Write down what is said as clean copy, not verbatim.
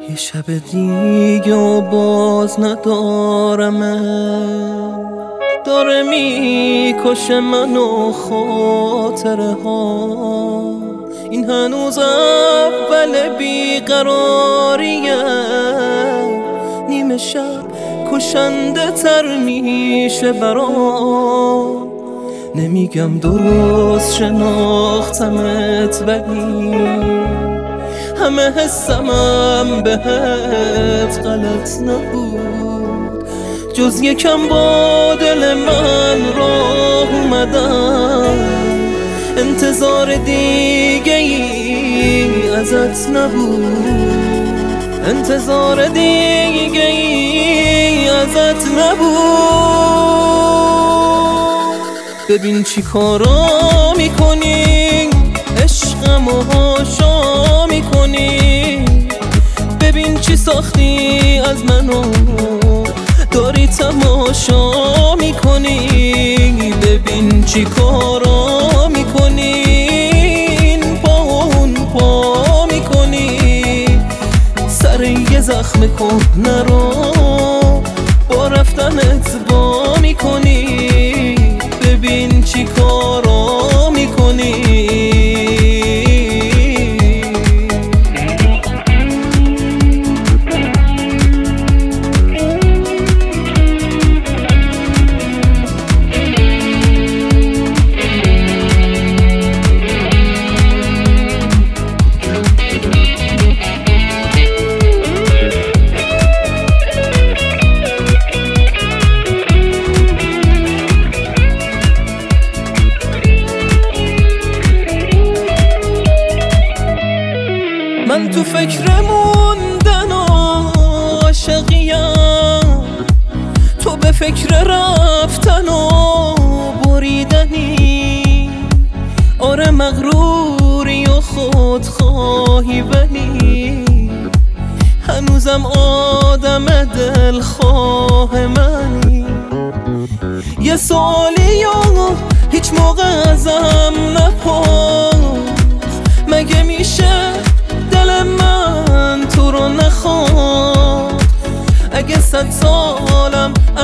یه شب دیگه و باز ندارم، داره میکشه منو خاطره ها. این هنوز اول بیقراریه، نیمه شب کشنده تر میشه برام. نمیگم درست شناختمت، ولی همه حسمم بهت غلط نبود. جز یکم با دل من راه اومدم، انتظار دیگه ای ازت نبود، انتظار دیگه ای ازت نبود. ببین چی کارا میکنی، عشقمو هاشا میکنی. ببین چی ساختی از منو، داری تماشا میکنی. ببین چی کارا میکنی، این پا اون پا میکنی. سر یه زخم کهنه رو با رفتنت با میکنی. ببین چی کارا میکنی. من تو فکر موندن و عاشقیم، تو به فکر رفتن و بریدنی. آره مغروری و خودخواهی، ولی هنوزم آدم دلخواه منی. یه سوالی و هیچ موقع ازم نپرس، مگه میشه دل من تو رو نخواد؟ اگه 100 سالم